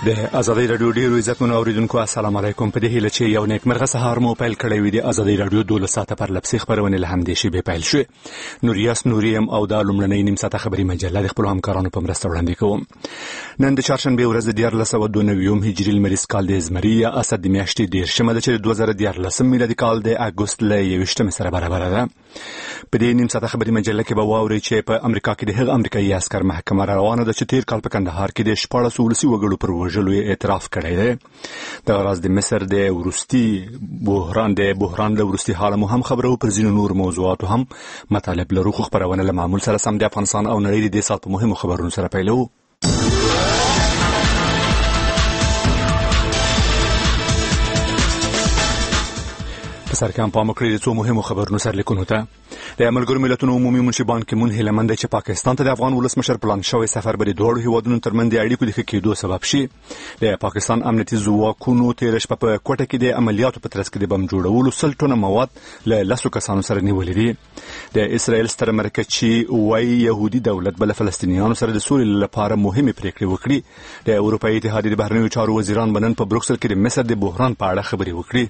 د ازادي رادیو ډیرو عزتمنو اوریدونکو السلام علیکم. په دې هیله چې یو نیکمرغه سهار مو پیل کړی وي. د ازادي رادیو 12 ساعته پر لپسې خبرونه له همدې شی به پیل شي. نوریاس نوریم او د لومړنۍ نیم ساعته خبري مجله د خپل همکارانو په مرسته وړاندې کوم. نن د چهارشنبه ورځ د 1492 هجري المریز کال د زمری اسد د میاشتې 10 د 2014 میلادي کال د اگست ل 21 سره برابر ده. په دې نیم ساعته خبري مجله کې به واوري چې په امریکا کې د هغ امریکایي عسكر محکمه روانه ده چې تیر کال په کندهار کې د 14 ولسی وګړو پر وژلو اعتراف کړی دی. د غراز د مصر د ورستي بحران له ورستي حاله مو هم خبرو پر ځینو نور موضوعاتو هم مطالب لرو. خو خبرونه له معمول سره سم د افغانستان او نړۍ د سات په مهمو خبرونو سره پیلو. سرکم پامکړی د څو مهمو خبرونو سره لیکونو ته د ملګرو ملتونو عمومي منشي بان کې مون هیلمند چې پاکستان ته د افغان ولسمشر پلان شوی سفر به د دوه هیوادونو ترمنځ د اړیکو د ښه کېدو سبب شي. د پاکستان امنیتي ځواکونو تیر شپه په کوټه کې د عملیاتو په ترڅ کې د بم جوړولو 100 ټنه مواد له 10 کسانو سره نیولې دي. د اسرائیل ستر مرکزی وایي يهودي دولت بل فلسطینیانو سره د سولې لپاره مهمه پریکړه وکړي. د اروپאי اتحاد د بهرنیو چارو وزیران بنن په بروکسل کې د مصر د بحران په اړه خبري وکړي.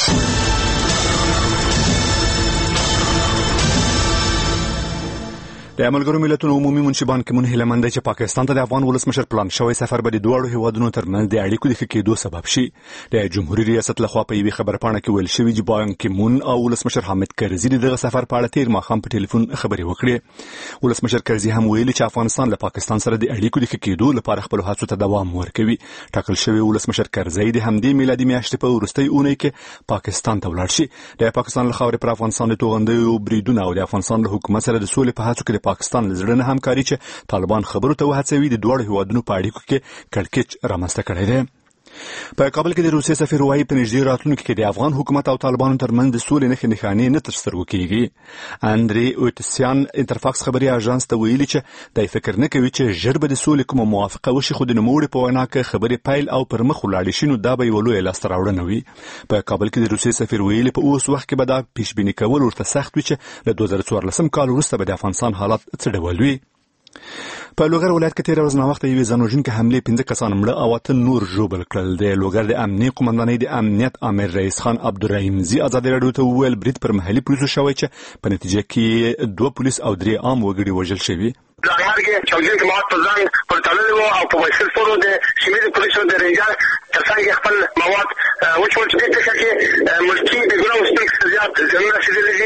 د ملګرو ملتونو عمومي منشي بان کې مون هیلمند چې پاکستان ته د افغان ولسمشر پلان شوی سفر به د دوه هیوادونو ترمنځ د اړیکو د ښه کېدو سبب شي. د جمهوریت ریاست لخوا په یوه خبرپاڼه کې ویل شوی چې بان کې مون او ولسمشر حامد کرزي دغه سفر په اړه تیر ماښام په ټلیفون خبري وکړي. ولسمشر کرزي هم ویلي چې افغانستان له پاکستان سره د اړیکو د ښه کېدو لپاره خپل هڅو ته دوام ورکوي. ټاکل شوی ولسمشر کرزي د همدې میلادي میاشتې په وروستۍ اونۍ کې پاکستان ته ولاړ شي. د پاکستان له خاورې پر افغانستان د توغندیو بریدونه او د افغانستان له حکومت سره د سولې په هڅو کې د پاکستان لزړه همکاري چې طالبان خبرو ته وهڅوي د دوه هیوادونو په اړیکو کې کړکېچ رامنځته کړی دی. په کابل کې د روسیې سفیر وایي په نږدې راتلونکي کې د افغان حکومت او طالبانو ترمنځ د سولې نښانې نه تر سترګو کېږي. اندري اوتسیان انټرفاکس خبري اژانس ته ویلي چې د فکر نه کوي چې ژر به د سولې کومه موافقه وشي، خو د نوموړي په وینا کې خبرې پیل او پر مخ ولاړې شي نو دا به یو لوی لاسته راوړنه وي. په کابل کې د روسیې سفیر ویلي په اوس وخت کې به دا پیشبیني کول ورته سخت وي چې له 2014 کال وروسته به د افغانستان حالت څه ډول وي. په لوګر ولایت کې تیر ورځ نه وخت یوې ځانوژونکې حملې 15 کسان مړه او 8 نور ژوبل کړل. د لوګر د امنیتي قومندانۍ د امنیت امیر رئیس خان عبدالرحیمزي ازادي رادیو ته وویل برید پر محلي پولیسو شوی چې په نتیجه کې 2 پولیس او 3 عام وګړي وژل شوي. لارګه چوجین کې مواد په ځان پر تړلې وو او په وایسل سره د شمیري پولیسو د رنجر ترڅنګ خپل مواد وچول چې د کې ملکی د ګراوند سټیکس زیات زموږ شېدلې.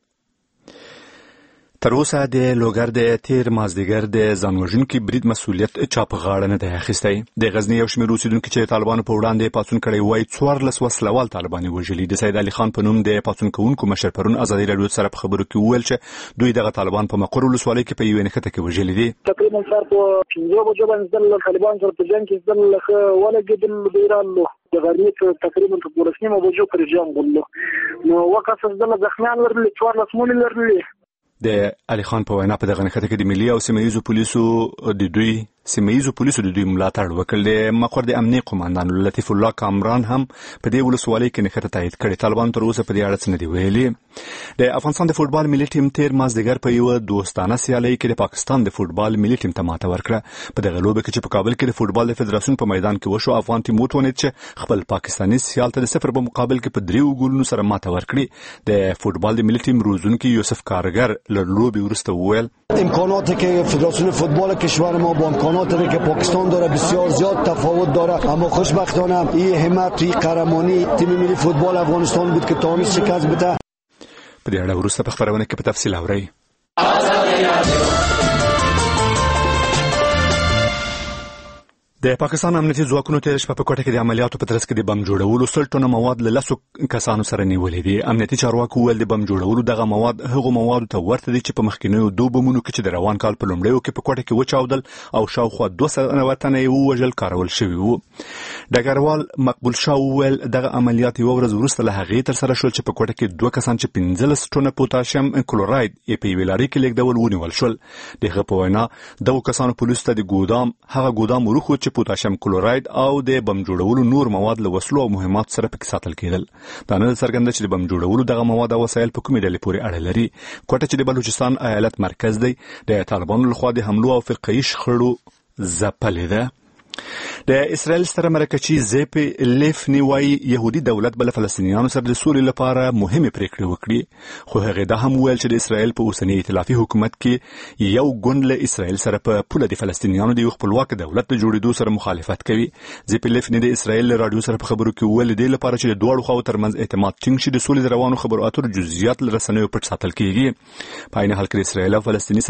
تر اوسه د لوګر د تیر مازدیګر د ځانوژونکي برید مسؤلیت چا په غاړه نه دی اخیستی. د غزنی یو شمېر اوسیدونکو چې طالبانو په وړاندې پاڅون کړی وایي 14 وسلوال طالبان وژلي. د سید علي خان په نوم د پاڅون کوونکو مشر پرون ازادي رادیو سره په خبرو کې وویل چې دوی دغه طالبان په مقر ولسوالۍ کې په یوه نښته کې وژلي دي. تقریبا سر په 15 بجو باندې د طالبان سره په جنگ کې ځل ولګېدل د ایران د غرمې تقریبا په 12 بجو پر جنگ ولله نو وقت د زخمیان لرل 14 مونږ لرل. د علي خان په وینا په دغه نښته کې د ملي او سیمه‌ییزو پولیسو د دوی ملاتړ وکړ. د مقر د امنیتي قومندان لطیف الله کامران هم په دې ولسوالۍ کې نښته تایید کړې. طالبان تر اوسه په دې اړه څه نه دی ویلي. د افغانستان د فوټبال ملي ټیم تیر مازدیګر په یو دوستانه سیالۍ کې د پاکستان د فوټبال ملي ټیم ته ماته ورکړه. په دغه لوبه کې چې په کابل کې د فوټبال فدراسیون په میدان کې وشو، افغان ټیم وتوانید چې خپل پاکستاني سیال ته د 0 په مقابل کې په 3 ګولونو سره ماته ورکړي. د فوټبال د ملي ټیم روزونکي یوسف کارګر له لوبې وروسته وویل امکاناتی که فدراسیون فوتبال کشور ما با امکاناتی که پاکستان داره بسیار زیاد تفاوت داره، اما خوشبختانه این همت این قهرمانی تیم ملی فوتبال افغانستان بود که تونست شکست بده. په دې اړه وروسته په خبرونه کې په تفصیل اورئ. د پاکستان امنیتي ځواکونو تیر شپه په کوټه کې د عملیاتو په ترڅ کې د بم جوړولو 100 ټنه مواد له 10 کسانو سره نیولې دي. امنیتي چارواکو ویل د بم جوړولو دغه مواد هغو موادو ته ورته دي چې په مخکینیو 2 بمونو کې چې د روان کال په لومړیو کې په کوټه کې وچاودل او شاوخوا 200 تنه یې وژل کارول شوي وو. ډګروال مقبول شاه ویل دغه عملیات یو ورځ وروسته له هغې تر سره شول چې په کوټه کې 2 کسان چې 15 ټنه پوتاشیم کلوراید یې په یوې لارۍ کې لیږدول ونیول شول. دغه په وینا دغو کسانو پولیسو ته د هغه ګودام وروښود چې پوتاشیم کلوراید او د بم جوړولو نور مواد له وسلو او مهماتو سره پکې ساتل کېدل. دا نه څرګنده چې د بم جوړولو دغه مواد او وسایل په کومې ډلې پورې اړه لري. کوټه چې د بلوچستان ایالت مرکز دی د طالبانو لخوا د حملو او فرقه‌ایي شخړو ځپلې ده. د اسرائیل ستر مرکچی زیپ لیفنی وای يهودي دولت بل فلسطینیانو سره د سولې لپاره مهمه پریکړه وکړي خو هغه دا هم ویل چې د اسرائیل په اوسنی ائتلافي حکومت کې یو ګوند له اسرائیل سره په پوله د فلسطینیانو د خپلواک دولت د جوړېدو سره مخالفت کوي. زیپ لیفنی د اسرائیل رادیو سره په خبرو کې ویل دی لپاره چې د دوه خواو ترمنځ اعتماد ټینګ شي د سولې روانو خبرو اترو جزئیات لرسنیو پټ ساتل کیږي. په عین حال کې اسرائیل او فلسطیني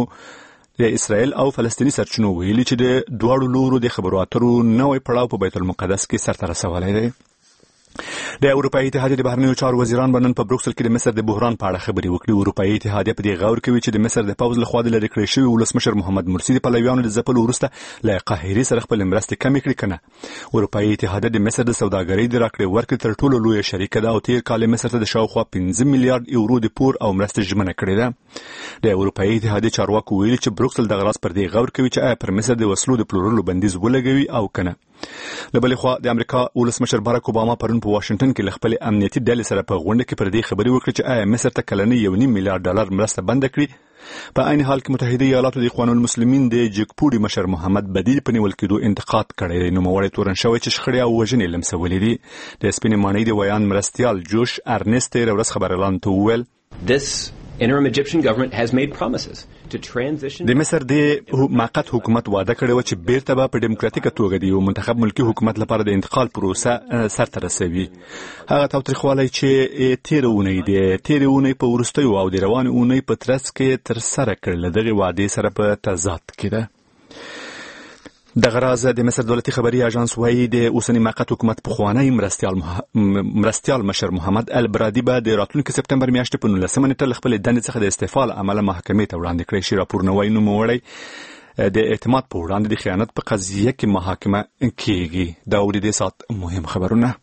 سرچینو ویلي چې د دوه لورو د خبرو اترو نوې پړاو په بیت المقدس کې سرته رسولای دی. د اروپאי اتحادیه د بهرنیو چارو وزیران بنن په بروکسل کې د مصر د بحران په اړه خبري وکړي. اروپאי اتحادیه په دې غور کوي چې د مصر د پوز لخوا د لری کړی شوی ولسمشر محمد مرسی د پلویانو د ځپل ورسته له قاهره سره خپل مرستې کم کړي کنه. اروپאי اتحادیه د مصر د سوداګرۍ د راکړې ورکړې تر ټولو لوی شریک ده او تیر کال مصر ته د شاوخوا 15 میلیارډ یورو د پور او مرستې ژمنه کړې ده. د اروپאי اتحادیه چارواکو ویلي چې بروکسل د غراس پر دې غور کوي چې آیا پر مصر د وسلو د پلورلو بندیز ولګوي او کنه. لبلې خو د امریکا ولسمشر باراک اوباما پرون په واشنگټن کې خپل امنیتي ډلې سره په غونډه کې پر دې خبري وکړه چې آیا مصر ته کلنی $1.5 میلیارډ مرسته بند کړي. په عین حال کې متحده ایالاتو د اخوان المسلمین د جګپوډي مشر محمد بدیل په نیول کېدو انتقاد کړی دی. نو موړی تورن شوی چې شخړې او وژنې لمسولې دي. د سپینې ماڼۍ د ویان مرستيال جوش ارنست ورځ خبر اعلان ته وویل interim Egyptian government has made promises to transition. د مصر د موقت حکومت وعده کړې و چې بیرته به په ډیموکراتیکه توګه د یو منتخب ملکی حکومت لپاره د انتقال پروسه سرته رسوي. هغه تاوتریخوالی چې تیر اونۍ په وروستیو او د روان اونۍ په ترڅ کې تر سره کړل دغه وعده سره په تضاد کې ده. د غراز د مصر دولتي خبري اژانس وایي د اوسنی موقت حکومت پخوانی مرستيال مشر محمد البرادي به د راتلونکي سپتمبر میاشتې په 19 نیټه خپل دندې څخه د استعفا عمل محکمې ته وړاندې کړی شي. راپور نوای نو موړی د اعتماد په وړاندې د خیانت په قضیه کې محاکمه کیږي. دا ورې د سات مهم خبرونه.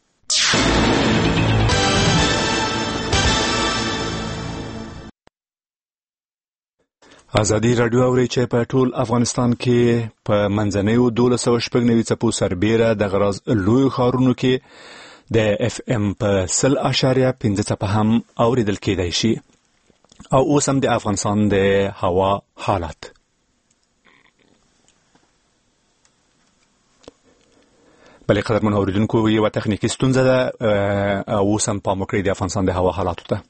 ازادي رادیو اوري چې په ټول افغانستان کې په منځنیو 1290 څپو سربېره د غراز لوی ښارونو کې د اف ام په 0.5 څپه هم اوریدل کېدای شي. او اوس هم د افغانستان د هوا حالت. بلې قدرمن اوریدونکو یو تخنیکی ستونزه ده او اوس هم پام وکړئ د افغانستان د هوا حالاتو ته.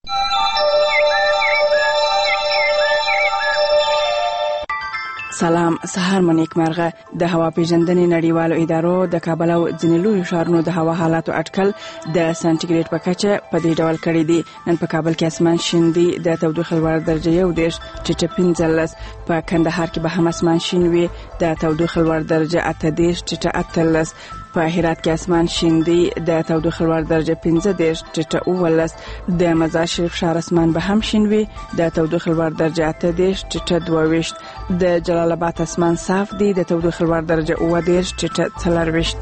سلام، سهار مو نیکمرغه. د هوا پیژندنې نړیوالو ادارو د کابل او ځینې لویو ښارونو د هوا حالاتو اټکل د سانتیګریډ په کچه په دې ډول کړی دی. نن په کابل کې اسمان شین دی، د تودوخې لوړ درجه 1 ټیټه 15. په کندهار کې به هم اسمان شین وي، د تودوخې لوړ درجه 8 ټیټه 18. په هرات کې اسمان شین دی، د تودوخې لوړ درجه 15 ټیټه 19. د مزار شریف ښار اسمان به هم شین وي، د تودوخې لوړ درجه 8 ټیټه 22. د جلال آباد اسمان صاف دی، د تودوخې لوړ درجه 9 ټیټه 24.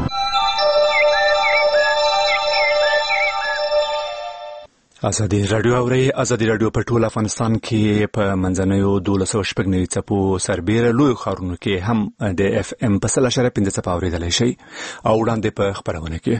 ازادي رادیو اوري. ازادي رادیو په ټول افغانستان کې په منځنیو 1290 څپو سربېره لوی ښارونو کې هم د اف ام په 0.5 څپه اوریدلای شي او وړاندې په خبرونه کې.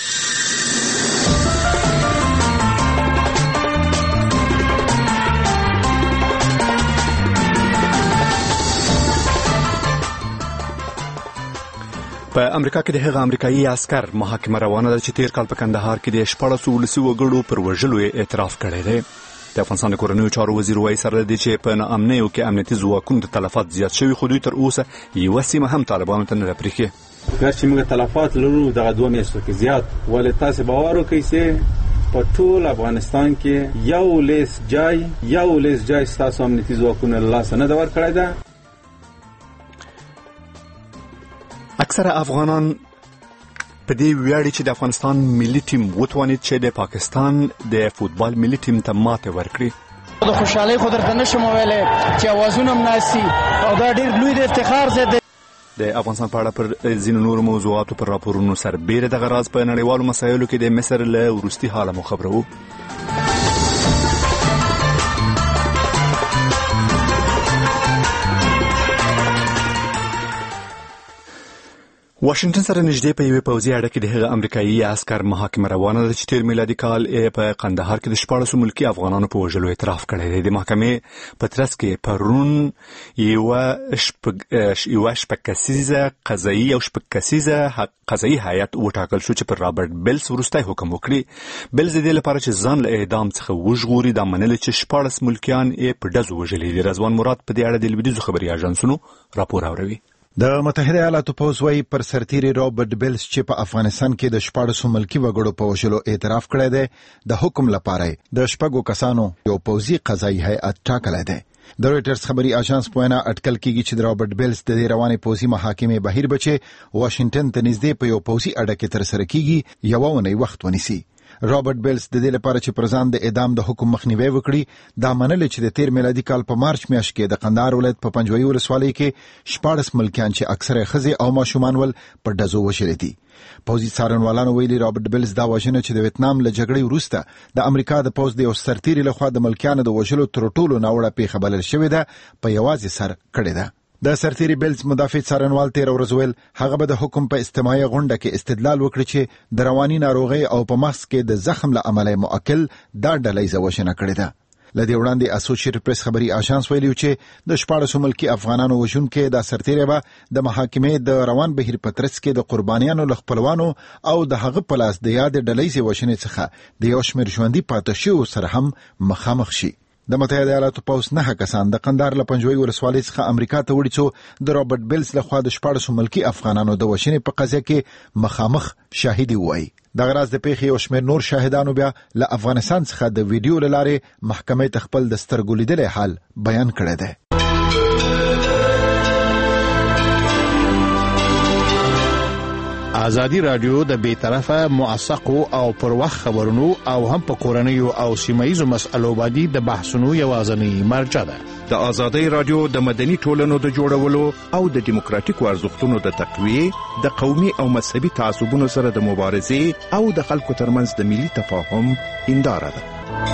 په امریکا کې د هغه امریکایي عسكر محاکمه روانه ده چې تیر کال په کندهار کې د 14 ولسي وګړو پر وژلو اعتراف کړی دی. د افغانستان د کورنیو چارو وزیر وایي سره دی چې په ناامنیو کې امنیتي ځواکونو د تلفات زیات شوي، خو دوی تر اوسه یوه سیمه هم طالبانو ته نه راپرېښې. ګرچې موږ تلفات لرو دغه 2 میاشتو کې زیات، ولې تاسو باور وکړئ چې په ټول افغانستان کې یو لیس جای ستاسو امنیتي ځواکونه له لاسه نه ده ورکړی ده. اکثره افغانان په دې ویاړي چې د افغانستان ملي ټیم وتوانید چې د پاکستان د فوتبال ملي ټیم ته ماته ورکړي. د خوشحالۍ خو درته نشم ویلی چې اوازونه هم ناسي او دا ډېر لوی د افتخار ځای دی. د افغانستان په اړه پر ځینو نورو موضوعاتو پر راپورونو سربېره دغه راز په نړیوالو مسایلو کې د مصر له وروستي حاله مو خبرو. واشنگټن سره نږدې په یوې پوځي اډه کې د هغه امریکایي عسكر محاکمه روانه ده چې تیر میلادي کال په قندهار کې د 14 ملکی افغانانو په وژلو اعتراف کړی دی. د محکمې په ترڅ کې پرون یو شپږ کسیزه قضایي هیئت وټاکل شو چې پر رابرټ بیلز وروستی حکم وکړي. بیلز د دې لپاره چې ځان له اعدام څخه وژغوري دا منل چې 14 ملکیان یې په ډزو وژلي دي. رضوان مراد په دې اړه د لویدیځو خبري اژانسونو راپور اوروي. د متحده ایالاتو پوځ وايي پر سرتیري رابرټ بیلز چې په افغانستان کې د 14 ملکی وګړو په وژلو اعتراف کړی دی د حکم لپاره د 6 کسانو یو پوځي قضایي هیئت ټاکلی دی. د رويټرز خبري اژانس په وینا اټکل کیږي چې د رابرټ بیلز د روانې پوځي محاکمې بهیر بچي واشنگټن ته نږدې په یو پوځي اډه کې تر سره کیږي یو ونی وخت ونیسي. رابرټ بیلز د دې لپاره چې پر ځان د اعدام د حکم مخنیوي وکړي دا منل چې د تیر میلادي کال په مارچ میاشت کې د قندهار ولایت په پنجوي ولسوالۍ کې 14 ملکیان چې اکثره ښځې او ماشومان ول پر ډزو وشلي دي. پوځي څارنوالانو ویلي رابرټ بیلز دا وژنه چې د ویتنام له جګړې وروسته د امریکا د پوځ د یو سرتیري لخوا د ملکیانو د وژلو تر ټولو ناوړه پیښه بلل شوې ده په یوازې سر کړې ده. د سرتیري بیلز مدافع څارنوال تیر ورځ ویل هغه به د حکم په استماعي غونډه کې استدلال وکړي چې د رواني ناروغي او په مغز کې د زخم له امله مؤکل دا ډلې وژنه کړې ده. لدې وړاندې اسوسییټډ پریس خبري اژانس ویلي چې د 14 ملکی افغانانو وژونکو د سرتیري به د محاکمې د روان بهیر په ترڅ کې د قربانیانو لخپلوانو او د هغه پلاس د یاد ډلې وژنې څخه د یو شمېر ژوندۍ پاتې شو سره هم مخامخ شي. د متحده ایالاتو پوځ 9 کسان د قندهار له پنجوي ولسوالۍ څخه امریکا ته وړي چې د رابرټ بیلز لخوا د 14 ملکی افغانانو د وژنې په قضیه کې مخامخ شاهدي وایي. د غراز د پیښې او شمېر نور شاهدانو بیا له افغانستان څخه د ویډیو لاره محکمې ته خپل د سترګو لیدلې حال بیان کړی دی. ازادي رادیو د بیطرفه موثقو او پر وخت خبرونو او هم په کورنیو او سیمایي مسألو باندې د بحثونو یوازنی مرجع ده. د ازادي رادیو د مدني ټولنو د جوړولو او د دیموکراتیکو ارزښتونو د تقویه د قومي او مذهبي تعصبونو سره د مبارزې او د خلکو ترمنځ د ملي تفاهم هنداره ده.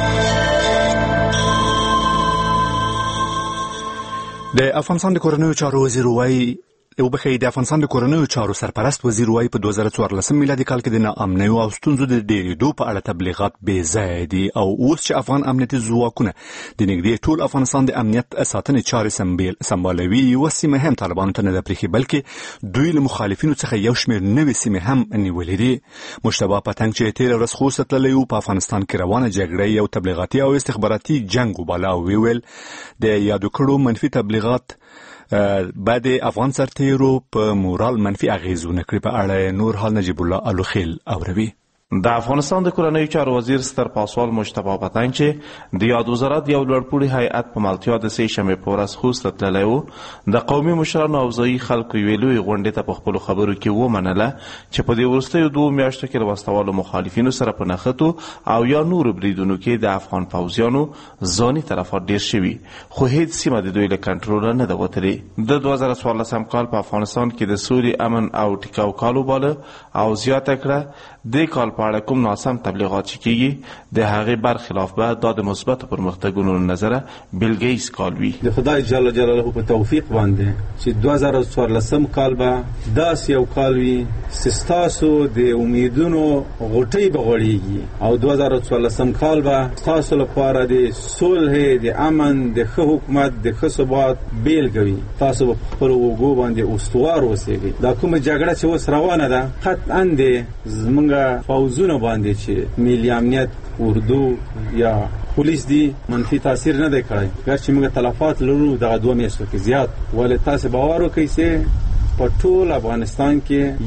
د افغانستان د کورنیو چارو وزیر وایي د افغانستان د کورنیو چارو سرپرست وزیر وایي په 2014 میلادي کال کې د ناامنۍ او ستونزو د ډېرېدو په اړه تبلیغات بې ځایه دي او اوس چې افغان امنیتي ځواکونه د نږدې ټول افغانستان د امنیت ساتنې چارې سمبالوي یوه سیمه هم طالبانو ته نه ده پرېښې بلکې دوی له مخالفینو څخه یو شمېر نوې سیمې هم نیولې دي. مشتبه پتنګ چې تېره ورځ خوست ته تللی و په افغانستان کې روانه جګړه یو تبلیغاتي او استخباراتي جنګ وباله او ویل د یادو کړو منفي تبلیغات بعد افغان سرتیرو په مورال منفي اغیزونه کړی. په اړه نور حال نجیب الله الوخیل اوروي. د افغانستان د کورنیو چارو وزیر ستر پاسوال مشتبه پتنګ چې د یاد وزارت یو لوړپوړي هیئت په مالتیا د سې شنبې په ورځ خوست ته تللی و د قومي مشرانو او ځایي خلکو یوې لویې غونډې ته په خپلو خبرو کې ومنله چې په دې وروستیو 2 میاشتو کې له وسلوالو مخالفینو سره په نښتو او یا نورو بریدونو کې د افغان پوځیانو ځاني طرفات ډېر شوي خو هیڅ سیمه د دوی له کنټروله نه ده وتلې. د 2014 کال په افغانستان کې د سولې امن او ټیکاو کال وباله او زیاته کړه د کال په اړه کوم ناسم تبلیغات چې کیږي د هغې برخلاف به د مثبتو پرمختګونو له نظره بیل ګیټس کال وي. د خدای جل جلاله په توفیق باندې چې 2014 کال به داسې یو کال وي چې ستاسو د امیدونو غوټۍ به غوړېږي او 2014 کال به ستاسو لپاره د صلح د امن د ښه حکومت د ښه ثبات بیلګه وي. تاسو به په خپلو اوږو باندې استوار اوسېږئ. دا کومه جګړه چې اوس روانه ده قطعا د زموږ فوزونه باندې چې ملي امنیت اردو یا پولیس دی منفي تاثیر نه دی کړی. ګر چې موږ تلفات لرو دغه 2 میاشتو کې زیات ولې تاسو باور وکړئ چې په ټول افغانستان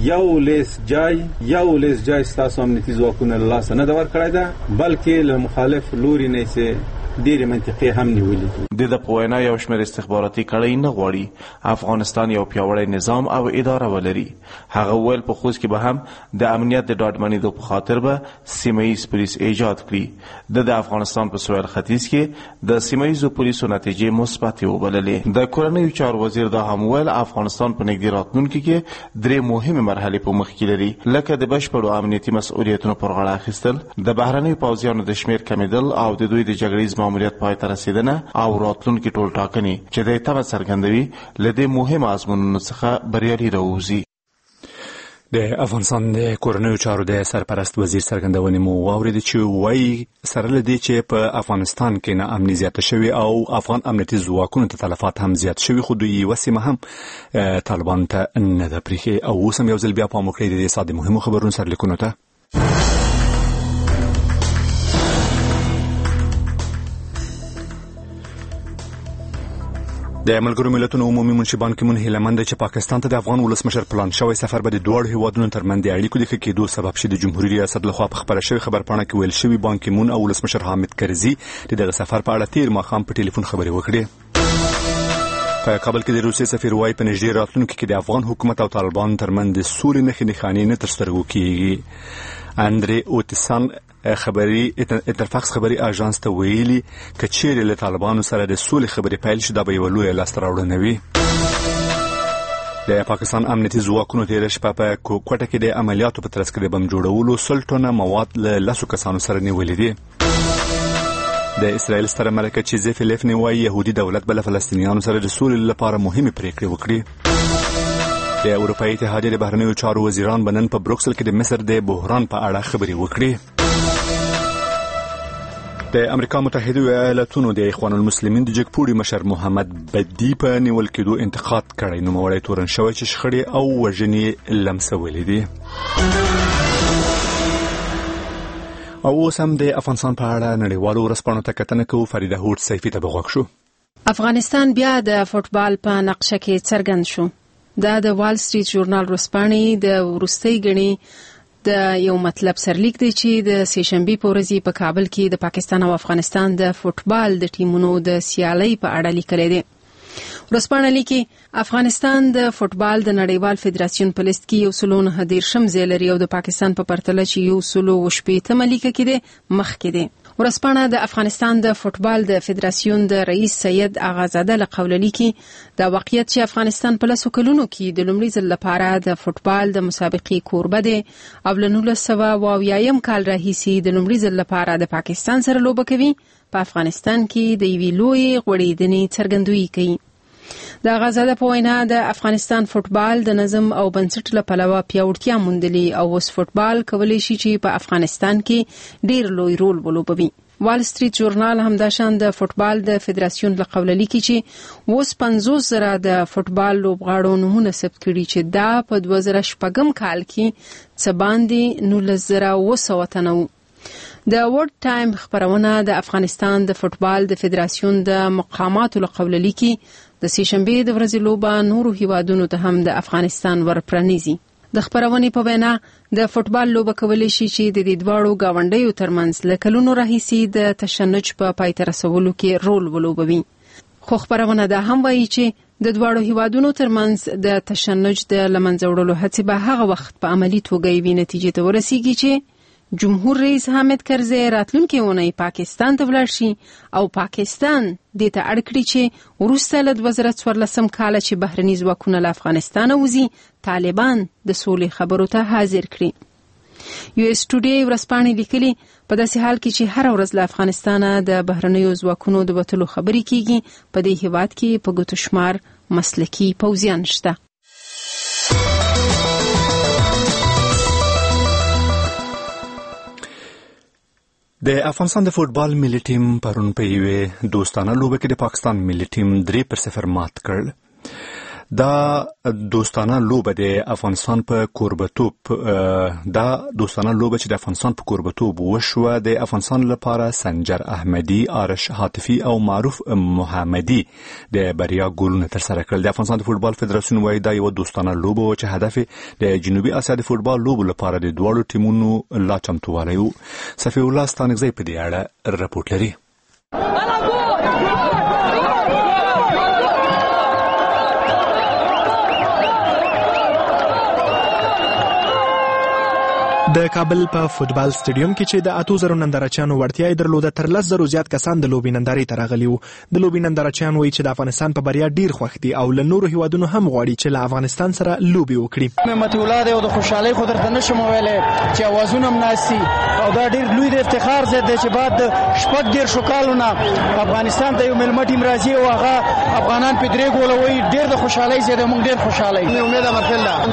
کې یو لیس جای ستاسو امنیتي ځواکونه له لاسه نه ده ورکړی ده بلکې له مخالف لوري نه یې ډېرې منطقې هم نیولې دي. د په وینا یو شمېر استخباراتي کړۍ نه غواړي افغانستان یو پیاوړی نظام او اداره ولري. هغه ویل په خوست کې به هم د امنیت د ډاډمنېدو په خاطر به سیمهییز پولیس ایجاد کړي. د افغانستان په سویل ختیځ کې د سیمهییزو پولیسو نتیجې مثبتې وبللې. د کورنیو چارو وزیر دا هم ویل افغانستان په نږدې راتلونکي کې 3 مهمې مرحلې په مخ کې لري لکه د بشپړو امنیتي مسؤلیتونو پر غاړه اخیستل د بهرنیو پوځیانو د شمېر کمیدل او د دوی د جګړیز ماموریت پای ته رسیدنه او راتلونکي ټول ټاکنې چې د تمه څرګندوي له دې مهمو ازمونونو څخه بریالي راوځي. د افغانستان د کورنیو چارو د سرپرست وزیر څرګندونې مو واورېدې چې وایي سره له دې چې په افغانستان کې ناامني زیاته شوې او افغان امنیتي ځواکونو ته تلفات هم زیات شوي، خو دوی یوه سیمه هم طالبانو ته نه ده پرېښې. او اوس هم یو ځل بیا پام وکړئ د دې ساعت د مهمو خبرونو سرلیکونو ته. د ملګرو ملتونو عمومي منشي بان کی مون هیله مند چې پاکستان ته د افغان ولسمشر پلان شوی سفر به د دوه هیوادونو ترمنځ د اړیکو د ښه کېدو سبب شي. د جمهوریت ریاست لخوا په خبره شوی خبرپاڼه کې ویل شوی بان کی مون او ولسمشر حامد کرزي د دغه سفر په اړه تیر ماښام په ټلیفون خبرې وکړې. په کابل کې د روسي سفیر وایي په نږدې راتلونکي کې د افغان حکومت او طالبان ترمنځ د سولې نښې نښانې نه تر سترګو کېږي. اندري اوتسان خبري اتفاق خبري اژانس ته ویلي کچېرې له طالبانو سره د سولې خبرې پیل شي دا به یو لوی لاسته راوړنه وي. د پاکستان امنیتي ځواکونو تېره شپه په کوټه کې د عملیاتو په ترڅ کې د بم جوړولو 100 ټنه مواد له 10 کسانو سره نیولې دي. د اسرائیل ستره ملکه چیزه فلیفنی وایي يهودي دولت بل فلسطینیانو سره د سولې لپاره مهمه پریکړه وکړي. د اروپאי اتحادیې د بهرنیو چارو وزیران بنن په بروکسل کې د مصر د بحران په اړه خبرې وکړي. د امریکا متحده ایالاتونو د اخوان المسلمین د جګپوړي مشر محمد بدی په نیول کېدو انتقاد کړی. نو موړی تورن شوی چې شخړې او وژنې لمسولې دي. او اوس هم د افغانستان په اړه نړیوالو ورځپاڼو ته کتنه کوو. فریده هوډ سیفي ته بغوږ شو. افغانستان بیا د فوټبال په نقشه کې څرګند شو. دا د وال سټریټ ژورنال ورځپاڼې د وروستۍ ګڼې د یو مطلب سرلیک دی چې د سهشنبه په ورځ په کابل کې د پاکستان او افغانستان د فوټبال د ټیمونو د سیالۍ په اړه لیکل دي. ورځپاڼه لیکي افغانستان د فوټبال د نړیوال فدراسیون په لیست کې 119 ځای لري او د پاکستان په پرتله چې 118 لیکه کې دی مخکې دی. ورځپاڼه د افغانستان د فوټبال د فدراسیون د رئیس سید آغازاده له قوله لیکي دا واقعیت چې افغانستان په لسو کلونو کې د لومړي ځل لپاره د فوټبال د مسابقې کوربه دی او له 1980 کال راهیسې د لومړي ځل لپاره د پاکستان سره لوبه کوي. په افغانستان کې د یوې لویې غوړېدنې څرګندویي کوي. د آغازاده په وینا د افغانستان فوټبال د نظم او بنسټ له پلوه پیاوړتیا موندلې او اوس فوټبال کولی شي چې په افغانستان کې ډیر لوی رول ولوبوي. وال سټریټ ژورنال همداشان د فوټبال د فدراسیون له قوله لیکي چې اوس 50,000 د فوټبال لوبغاړو نومونه ثبت کړي چې دا په 2016 کال کې څه باندې 19,200 تنه وو. د ورډ ټایم خبرونه د افغانستان د فوټبال د فدراسیون د مقاماتو له قوله لیکي د سهشنبه د ورځې لوبه نورو هیوادونو ته هم د افغانستان ورپرانیزي. د خبرونې په وینا د فوټبال لوبه کولی شي چې د دې دواړو گاونډیو ترمنځ له کلونو راهیسې د تشنج په پای ته رسولو کې رول ولوبوي. خو خبرونه دا هم وایي چې د دواړو هیوادونو ترمنځ د تشنج د لمنځه وړلو هڅې به هغه وخت په عملی توګه یوې نتیجې ته ورسیږي چې جمهور رئیس حامد کرزي راتلونکي اونۍ پاکستان ته ولاړ شي او پاکستان دې ته اړ کړي چې وروسته له 2014 کال چې بهرني ځواکونه له افغانستان وځي طالبان د سولې خبرو ته حاضر کړي. یو اس ټوډے ورځپاڼې لیکلي په داسې حال کې چې هر ورځ له افغانستان د بهرنیو ځواکونو د وتلو خبرې کیږي په دې هیواد کې په ګوتو شمار مسلکي پوځیان شته. د افغانستان د فوټبال ملي ټیم پرون په یوه دوستانه لوبه کې د پاکستان ملي ټیم 3-0 مات کړ. دا دوستانه لوبه د افغانستان په کوربتوب چې د افغانستان په کوربتوب وشوه. د افغانستان لپاره سنجر احمدي، آرش حاتفي او معروف محمدي د بریا ګولونه ترسره کړل. د افغانستان د فوټبال فدراسیون وايي دا یو دوستانه لوبه و چې هدف د جنوبي اسیا د فوټبال لوبو لپاره د دواړو ټیمونو لا چمتووالی و. صفي الله ستانکزی په دې اړه رپورټ لري. د کابل په فوټبال سټیډیوم کې چې د 8000 نندارچیانو وړتیا یې درلوده تر 10,000 زیات کسان د لوبې نندارې ته راغلي وو. د لوبې نندارچیان وایي چې د افغانستان په بریا ډیر خوښ دي او له نورو هیوادونو هم غواړي چې له افغانستان سره لوبې وکړي. نعمت الله دی او د خوشحالۍ خو درته نشم ویلی چې اوازونه هم ناسي او دا ډیر لوی د افتخار ځای دی چې بعد د 14 کالو نه افغانستان ته یو مېلمه ټیم راځي او هغه افغانان په 3 ګوله وایي ډیر د خوشحالۍ ځای دی. موږ ډیر خوشحاله یو. امید مرفل دا توقع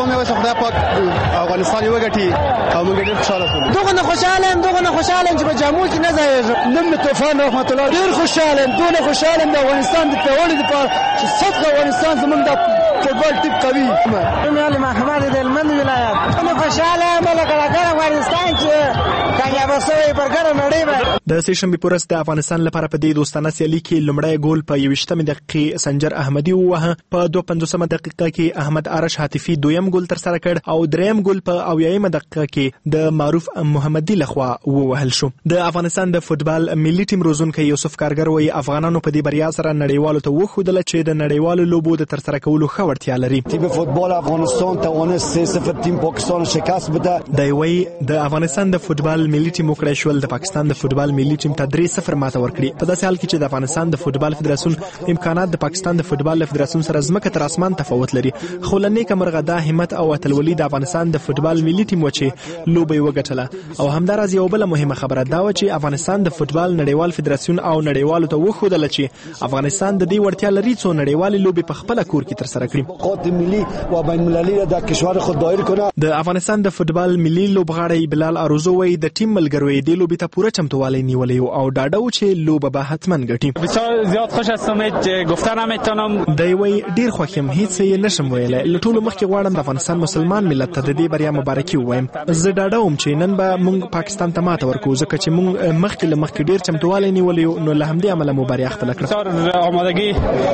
مې وسه خدای پاک افغانستان یو غټي او موږ ډېر خوشاله شو. دغه نه خوشاله چې په جامو کې نه ځایږي. نن طوفان رحمت الله ډېر خوشاله دونه خوشاله د افغانستان د پیاوړي لپاره چې صدق افغانستان زموږ د فوټبال ټیم قوي. مې علي محمد د هلمند ولایت. نو خوشاله ملک افغانستان چې کامیاب شوی برګر نړۍ د سېشنبې په ورځ د افغانستان لپاره په دې دوستانه سیالي کې لومړی ګول په 21 دقیقې سنجر احمدي ووهه. په 52 دقیقه کې احمد آرش حاتفي دویم ګول تر سره کړ او دریم ګول په 80 دقیقه کې د معروف محمدي لخوا ووهل شو. د افغانستان د فوټبال ملي ټیم روزونکی یوسف کارګر وایي افغانانو په دې بریا سره نړیوالو ته وښودل چې د نړیوالو لوبو د تر سره کولو ښه وړتیا لري. تیم فوتبال افغانستان توانست 3-0 تیم پاکستان شکست بده. دی وایي د افغانستان د فوټبال ملي ټیم وکړای شول د پاکستان د فوټبال ملي ټیم ته 3-0 ماته ورکړي. په داسې حال کې چې د افغانستان د فوټبال فدراسیون امکانات د پاکستان د فوټبال فدراسیون سره ځمکه تر اسمان تفاوت لري، خو له نیکه مرغه دا همت او اتلولي د افغانستان د فوټبال ملي ټیم و چې لوبه وګټله. او همداراز یو بل مهمه خبره دا و چې افغانستان د فوټبال نړیوال فدراسیون او نړیوالو ته وښودل چې افغانستان د دې وړتیا لري څو نړیوال لوبې په خپل کور کې تر سره کړي. قوت ملي و بین المللي د کشور خود دایر کنه. د افغانستان د فوټبال ملي لوبغاړی بلال اروزو وایي د ټیم ملګرو د لوبې ته پوره چمتووالی نیولی او ډاډه و چې لوبه به حتما ګټي. بسیار زیاد خوش هستم، گفتن نمیتونم. دی وایي ډیر خوښ یم، هیڅ یې نشم ویلی. له ټولو مخکې غواړم د افغانستان مسلمان ملت ته د دې بریا مبارکي ووایم. زه ډاډه وم چې نن به موږ پاکستان ته ماته ورکوو ځکه چې موږ مخکې له مخکې ډیر چمتووالی نیولی نو له همدې امله مو بریا خپله کړه. بسیار آمادگی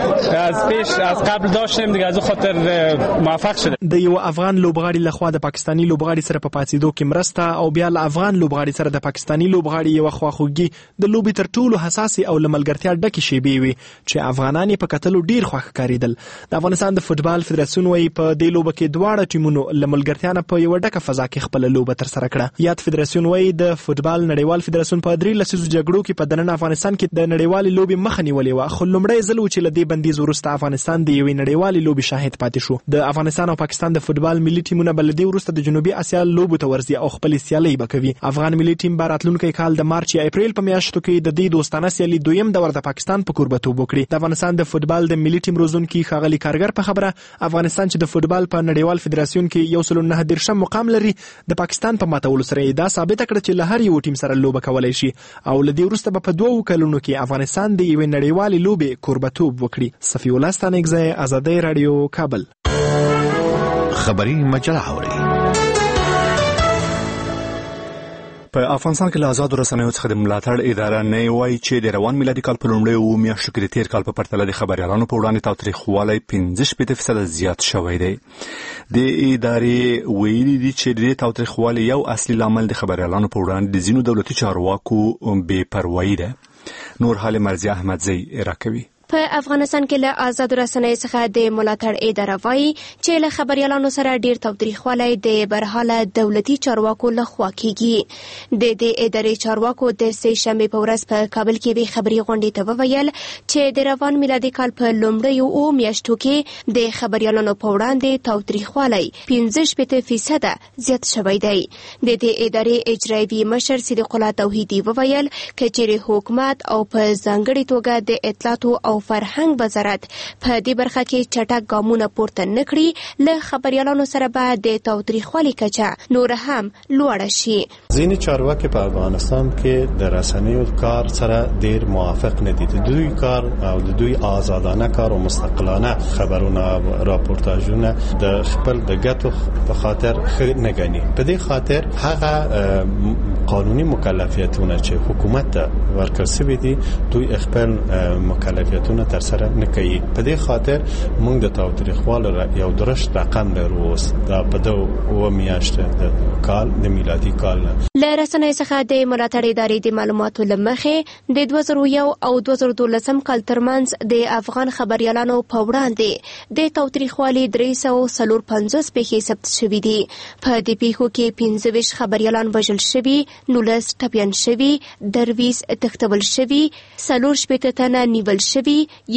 از قبل داشتیم دیگه، از خاطر موفق شدیم. د یو افغان لوبغاړي لخوا د پاکستاني لوبغاړي سره په پاتېدو کې مرسته او بیا له افغان لوبغاړي سره د پاکستاني لوبغاړي یو خواخوږي د لوبې تر ټولو حساسې او له ملګرتیا ډکې شیبې وي چې افغانان یې په کتلو ډیر خوښ ښکارېدل. د افغانستان د فوټبال فدراسیون وایي په دې لوبه کې دواړه ټیمونو له ملګرتیا نه په یوه ډکه فضا کې خپله لوبه تر سره کړه. یاد فدراسیون وایي د فوټبال نړیوال فدراسیون په 3 لسیزو جګړو کې په دننه افغانستان کې د نړیوالې لوبې مخه نیولې وه، خو لومړی ځل و چې له دې بندیز وروسته افغانستان د یوې نړیوالې لوبې شاهد پاتې شو. د افغانستان او پاکستان د فوټبال ملي ټیمونه به له دې وروسته د جنوبي اسیا لوبو ته ورځي او خپلې سیالۍ به کوي. افغان ملي ټیم به راتلونکی کال د مارچ یا اپریل په میاشتو کې د دې دوستانه سیالي دویم دور د پاکستان په کوربتوب وکړي. د افغانستان د فوټبال د ملي ټیم روزونکي ښاغلي کارګر په خبره افغانستان چې د فوټبال په نړیوال فدراسیون کې 109 مقام لري د پاکستان په ماتولو سره دا ثابت کړ چې له هر یو ټیم سره لوبه کولای شي او له دې وروسته په 2 کلونو کې افغانستان د یوې نړیوالې لوبې کوربتوب وکړي. صفی الله ستانکزی، آزادۍ رادیو، کابل. خبری مجله اوري. په افغانستان کې له آزادو رسنیو څخه د ملاتړ اداره نه وایي چې د روان میلادي کال په لومړیو میاشتو کې د تیر کال په پرتله د خبريالانو په وړاندې تاوتریخوالی 15% زیات شوی دی. د ادارې ویلي دي چې د تاوتریخوالي یو اصلي لامل د خبريالانو په وړاندې د ځینو دولتي چارواکو بې پروایي ده. نور حال مرزي احمدزی راکوي. په افغانستان کې له آزاد رسنیو څخه د ملاتړ اداره وایي چې له خبريالانو سره ډیر تاوتریخوالی د برحاله دولتي چارواکو لخوا کیږي. د دې ادارې چارواکو د سه‌شنبې په ورځ په کابل کې به خبري غونډې ته وویل چې د روان میلادي کال په لومړیو میاشتو کې د خبريالانو په وړاندې تاوتریخوالی 15% زیات شوی دی. د دې ادارې اجرایي مشر صدیق الله توحیدي وویل چې حکومت او په ځانګړي توګه د اطلاعات او فرهنګ وزارت په دې برخه کې چټک ګامونه پورته نکړي له خبريالانو سره به د تاوتریخوالي کچه نور هم لوړه شي. ځینې چارواکي په افغانستان کې د رسنیو کار سره ډیر موافق نه دي. د دوی کار او د دوی آزادانه کار او مستقلانه خبرونه راپورتاژونه د خپل د ګټو په خاطر نه ګڼي. په دې خاطر هغه قانوني مکلفیتونه چې حکومت ته ورکړل شوي دي دوی خپل مکلفیتونه تر سره نه کوي. په دې خاطر موږ د تاوتریخوالي یو درشت رقم لرو اوس دا په 2 میاشتو د کال د میلادي کال. له رسنیو څخه د ملاتړ ادارې د معلوماتو له مخې د 2001 او 2012 کال ترمنځ د افغان خبريالانو په وړاندې د تاوتریخوالي 354 پیښې ثبت شوې دي. په دې پیښو کې 25 خبريالان وژل شوي کې 19 ټپیان شوي، 23 تښتول شوي، 4 تنه نیول شوي،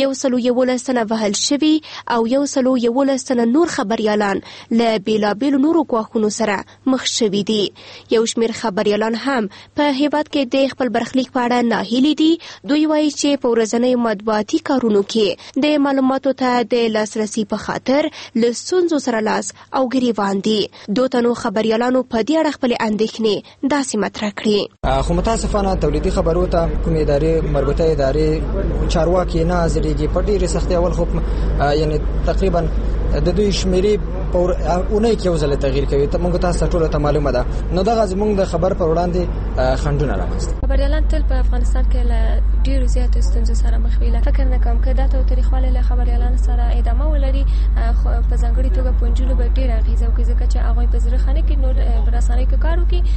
111 تنه وهل شوي او 111 تنه نور خبريالان له بیلابیلو نورو ګواښونو سره مخ شوي دي. یو شمېر خبريالان هم په هیواد کې د خپل برخلیک په اړه ناهیلي دي. دوی وایي چې په ورځنیو مطبوعاتي کارونو کې د معلوماتو ته د لاسرسي په خاطر له ستونزو سره لاس او ګریوان دي. 2 تنو خبريالانو په دې اړه خپل اندېښنې داسې مطرح کړې. خو متاسفانه تولیدي خبرو ته کومې ادارې مربوطه ادارې چارواکي نه حاضرېږي په ډېرې سختۍ. اول خو یعنی تقریبا د دوی شمیرې په اونۍ کې یو ځل تغییر کوي. موږ تاسو ټول ته معلومه ده. نو دغه زموږ د خبر پر وړاندې خنډونه رامنځته. خبريالان تل په افغانستان کې له ډېرو زیاتو ستونزو سره مخ وي. فکر نه کوم چې دا تاریخواله له خبريالانو سره ادامه ولري. په ځانګړي توګه په نجونو به ډېره اغېزه وکړي ځکه چې هغوی په زړهخانه کې نور په رسنیو کې کار وکړي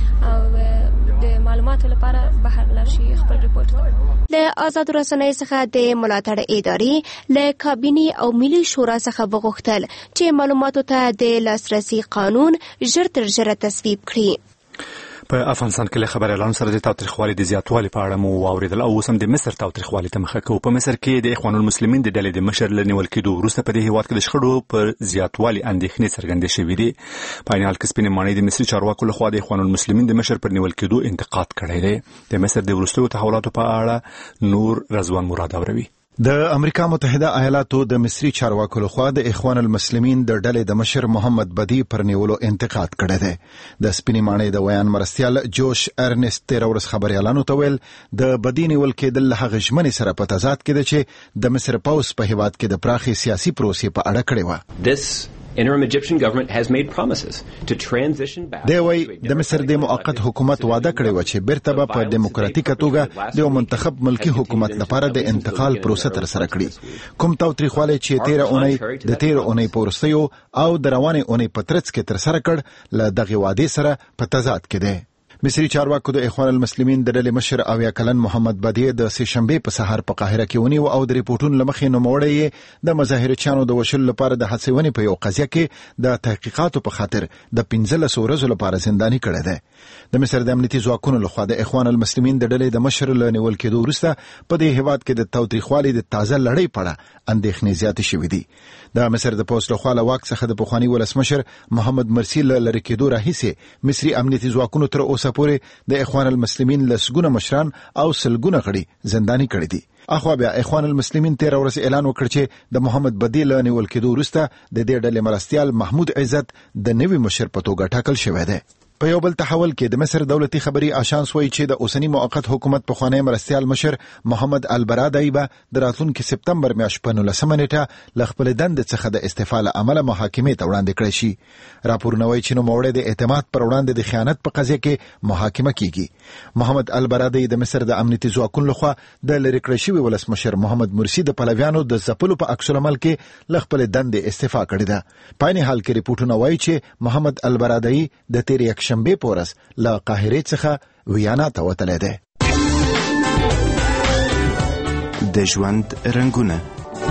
او د معلوماتو لپاره بهر لاړ شي خپل ریپورټ ته. له آزادو رسنیو څخه د ملاتړ ادارې له کابینې او ملي شورا څخه وغوښتل چې معلوماتو ته د لاسرسي قانون ژر تر ژره تصویب کړي. په افغانستان کې له خبريالانو سره د تاوتریخوالي د زیاتوالي په اړه مو واوریدل او اوس هم د مصر تاوتریخوالي ته مخه کوو. په مصر کې د اخوان المسلمین د ډلې د مشر له نیول کېدو وروسته په دې هیواد کې د شخړو پر زیاتوالي اندېښنې څرګندې شوې دي. په عین حال کې سپینې ماڼۍ د مصري چارواکو لخوا د اخوان المسلمین د مشر پر نیول کېدو انتقاد کړی دی. د مصر د وروستیو تحولاتو په اړه نور رضوان مراد اوروي. د امریکا متحده ایالاتو د مصري چارواکو لخوا د اخوان المسلمین د ډلې د مشر محمد بدی پر نیولو انتقاد کړی دی. د سپینې ماڼۍ د ویان مرستیال جوش ارنست 13 ورځ خبريالانو ته ویل د بدی نیول کېدل له هغه ژمنې سره په تضاد کې ده چې د مصر پوځ په هیواد کې د پراخې سیاسي پروسې په اړه کړې و. Interim Egyptian government has made promises to transition back. دی وای د مصر د موقت حکومت وعده کړې و چې بیرته په دیموکراتیکه توګه د منتخب ملکی حکومت لپاره د انتقال پروسه تر سره کړي. کوم تاوتریخوالی چې 13 اونۍ پورستیو او د روانې اونۍ په ترڅ کې تر سره کړ له دغه وعده سره په تضاد کې دی. مصري چارواکو د اخوان المسلمین د ډلې مشر او یا کلن محمد بدی د سه شنبه په سهار په قاهره کې ونیو او د ریپورتونو لمخې نوموړی د مظاهرچیانو د وشل لپاره د هڅونې په یو قضیه کې د تحقیقاتو په خاطر د 15 ورځو لپاره زنداني کړی دی. د مصر د امنیتي ځواکونو لخوا د اخوان المسلمین د ډلې د مشر له نیول کېدو وروسته په دې هیواد کې د تاوتریخوالي د تازه لړۍ په اړه اندېښنې زیاتې شوې دي. د مصر د پولیس لخوا له واک څخه د پخواني ولسمشر محمد مرسی له لرې کېدو راهیسې مصري امنیتي ځواکونو تر اوسه پورې د اخوان المسلمین لسګونه مشران او سلګونه غړي زنداني کړي دي. اخوا بیا اخوان المسلمین 13 ورځې اعلان وکړ چې د محمد بدی له نیول کېدو وروسته د دې ډلې مرستیال محمود عزت د نوي مشر په توګه ټاکل شوی دی. په یو بل تحول کې د مصر دولتي خبري آژانس وایي چې د اوسنی موقت حکومت په خوانی مرستیال مشر محمد البرادعی به د راتلونکي سپتمبر میاشتې په 19 نیټه له خپل دند څخه د استعفا له امله محاکمې ته وړاندې کړی شي. راپورونه وایي چې نوموړی د اعتماد پر وړاندې د خیانت په قضیه کې محاکمه کیږي. محمد البرادعی د مصر د امنیتي ځواکونو لخوا د لری کړی شوی ولسمشر محمد مرسی د پلویانو د ځپلو په عکس العمل کې له خپل دند استعفا کړې ده. په عین حال کې ریپورتونه وایي چې محمد البرادعی د 13 یکشنبه په ورځ له قاهرې څخه ویانا ته وتلی دی. د ژوند رنګونه.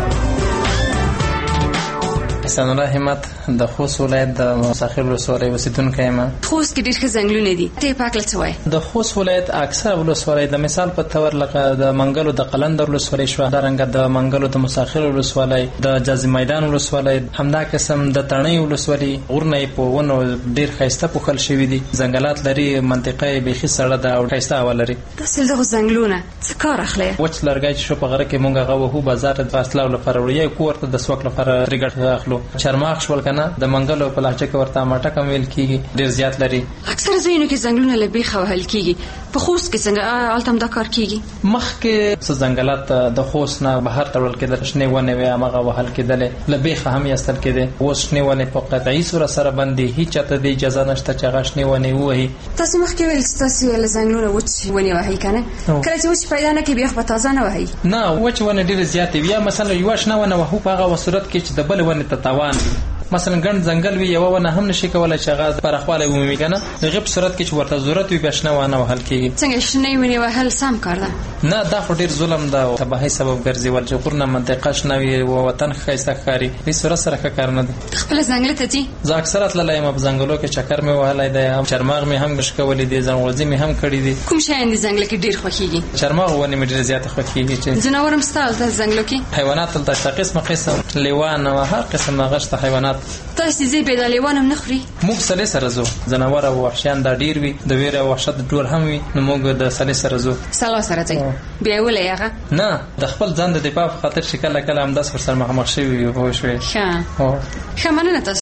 احسان الله همت د خوست ولایت د مساخر ولسوالۍ اوسیدونکی یم. خوست کې ډېر ښه ځنګلونه دي. ته یې په هکله څه وایې؟ د خوست ولایت اکثره ولسوالۍ د مثال په طور لکه د منګلو د قلندر ولسوالۍ شوه، دارنګه د منګلو د مساخر ولسوالۍ، د جازي میدان ولسوالۍ، همدا قسم د تڼۍ ولسوالۍ غرونه یې په ونو ډېر ښایسته پوښل شوي دي، ځنګلات لري، منطقه یې بیخي سړه ده او ښایسته هوا لري. داسې له دغو ځنګلونه څه کار اخلی؟ وچ لرګی چې شو په غره کې موږ هغه وهو بازار ته اصلاو لپاره وړو، یا کور ته د سوک لپاره ترې ګټه اخلو. چرماغ شول کنه د منګلو په لهجه کې ورته ماټه کم ویل کیږي، ډیر زیات لري. اکثره ځایونو کې ځنګلونه له بیخه وهل کیږي. په خوست کې څنګه هلته هم دا کار کیږي؟ مخکې څه ځنګلات د خوست نه بهر ته وړل کېدل، شنې ونې وې هماغه وهل کېدلې، له بیخه هم یې ایستل کېدې. اوس شنې ونې په قطعي صورت سره بند دي، هېچ چاته د اجازه نشته چې هغه شنې ونې ووهي. تاسو مخکې ویل چې تاسو له ځنګلونه وچ ونې وهئ که نه؟ کله چې وچ پیدا نه کړي بیا خو به تازه نه وهئ؟ نه، وچ ونې ډېرې زیاتې وي، یا مثلا یوه شنه ونه وهو په هغه صورت کې چې د بلې ونې ته تاوان وي. مثلا ګڼ ځنګل وي یو ونه هم نشي کولای چې هغه پراخواله ومومي کنه دغه په صورت کې چې ورته ضرورت وي بشنه ونه وهل کیږي. څنګه شنه ونی وهل سم کار ده؟ نه دا خو ډیر ظلم ده او تباہي سبب ګرځي ول چې قرنه منطقه شنوي او وطن ښایسته ښکاري هیڅ سره کار نه ده. خپل ځنګل ته ځي؟ زه اکثرت لایم په ځنګلو کې چکر مې وهلای دی هم چرماغ مې هم مشکولې دي ځنغوزي مې هم کړې دي. کوم شی د ځنګل کې ډیر خوښیږي؟ چرماغ ونې مې ډیر زیات خوښیږي چې ځناورم ستاسو د ځنګلو کې حیوانات تل قسم لیوان او هر قسم غشت حیوانات. تاسو دې به د لیوانم نه خوري؟ موږ سره سره زو ځناور او وحشیان دا ډیر وي د ویره او وحشت ډول هم وي نو موږ د سره زو سره ځي بیا ولې هغه نه د خپل ځان د دفاع په خاطر شکل کله هم داس ورسره مخامخ شوی وي خو شوی ښه مننه.